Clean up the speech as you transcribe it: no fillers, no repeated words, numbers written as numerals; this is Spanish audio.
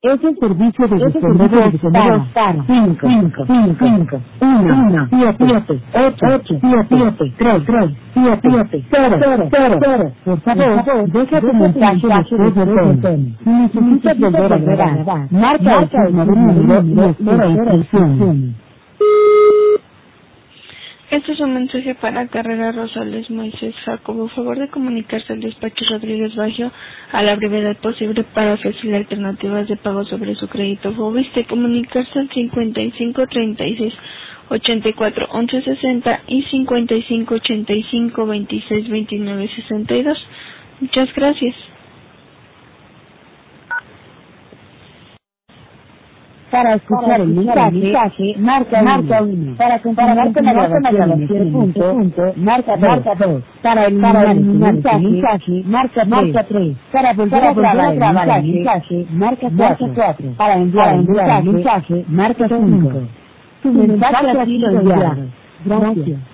Es el servicio de gestión de voz para 5, 5, 5, 5, 1, 7, 8, 7, 3, 7, 0, 0, 0. Por favor, deja tu mensaje después del tono. Si necesitas volver a grabar, marca el signo de número y espera instrucciones. Este es un mensaje para Carrera Rosales Moisés Jacobo. Favor de comunicarse al despacho Rodríguez Baggio a la brevedad posible para ofrecerle alternativas de pago sobre su crédito. Fobiste comunicarse al 55 36 84 11 60 y 55 85 26 29 62. Muchas gracias. Para escuchar el mensaje, marca 1. Para continuar con la grabación en este punto, marca 2. Para eliminar el mensaje, marca 3. Para volver a grabar el mensaje, marca 4. Para enviar el mensaje, marca 5. Tu mensaje ha sido enviado. Gracias.